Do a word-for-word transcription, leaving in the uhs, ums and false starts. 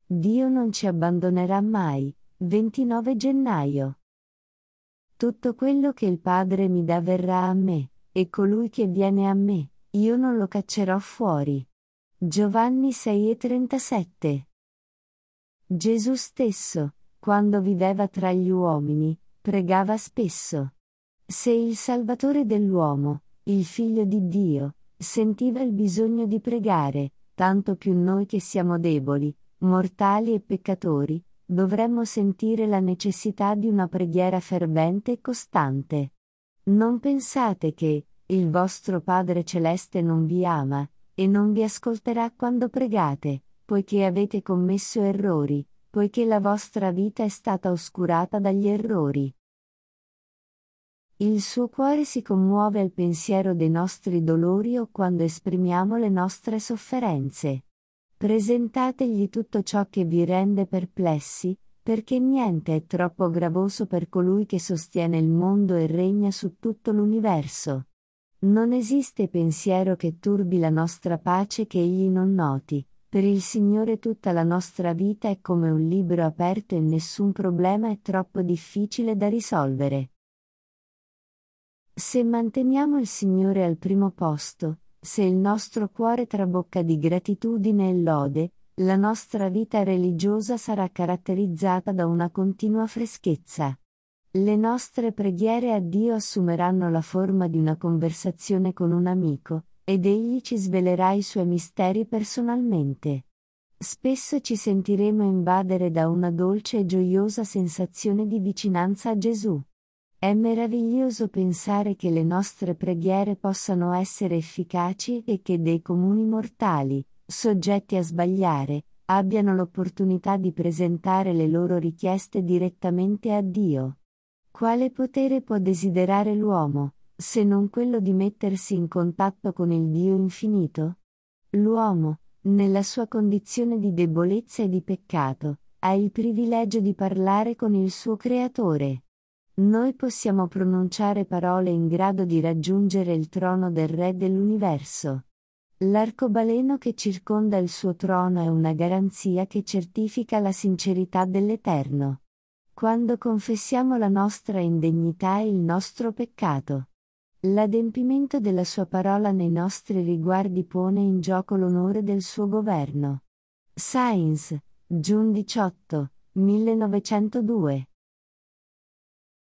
Dio non ci abbandonerà mai. ventinove gennaio. Tutto quello che il Padre mi dà verrà a me, e colui che viene a me, io non lo caccerò fuori. Giovanni sei e trentasette. Gesù stesso, quando viveva tra gli uomini, pregava spesso. Se il Salvatore dell'uomo, il Figlio di Dio, sentiva il bisogno di pregare, tanto più noi che siamo deboli, mortali e peccatori, dovremmo sentire la necessità di una preghiera fervente e costante. Non pensate che il vostro Padre Celeste non vi ama, e non vi ascolterà quando pregate, poiché avete commesso errori, poiché la vostra vita è stata oscurata dagli errori. Il suo cuore si commuove al pensiero dei nostri dolori o quando esprimiamo le nostre sofferenze. Presentategli tutto ciò che vi rende perplessi, perché niente è troppo gravoso per colui che sostiene il mondo e regna su tutto l'universo. Non esiste pensiero che turbi la nostra pace che egli non noti. Per il Signore tutta la nostra vita è come un libro aperto e nessun problema è troppo difficile da risolvere. Se manteniamo il Signore al primo posto, se il nostro cuore trabocca di gratitudine e lode, la nostra vita religiosa sarà caratterizzata da una continua freschezza. Le nostre preghiere a Dio assumeranno la forma di una conversazione con un amico, ed Egli ci svelerà i suoi misteri personalmente. Spesso ci sentiremo invadere da una dolce e gioiosa sensazione di vicinanza a Gesù. È meraviglioso pensare che le nostre preghiere possano essere efficaci e che dei comuni mortali, soggetti a sbagliare, abbiano l'opportunità di presentare le loro richieste direttamente a Dio. Quale potere può desiderare l'uomo, se non quello di mettersi in contatto con il Dio infinito? L'uomo, nella sua condizione di debolezza e di peccato, ha il privilegio di parlare con il suo Creatore. Noi possiamo pronunciare parole in grado di raggiungere il trono del Re dell'universo. L'arcobaleno che circonda il suo trono è una garanzia che certifica la sincerità dell'Eterno. Quando confessiamo la nostra indegnità e il nostro peccato, l'adempimento della sua parola nei nostri riguardi pone in gioco l'onore del suo governo. Sainz, giugno diciotto, millenovecentodue.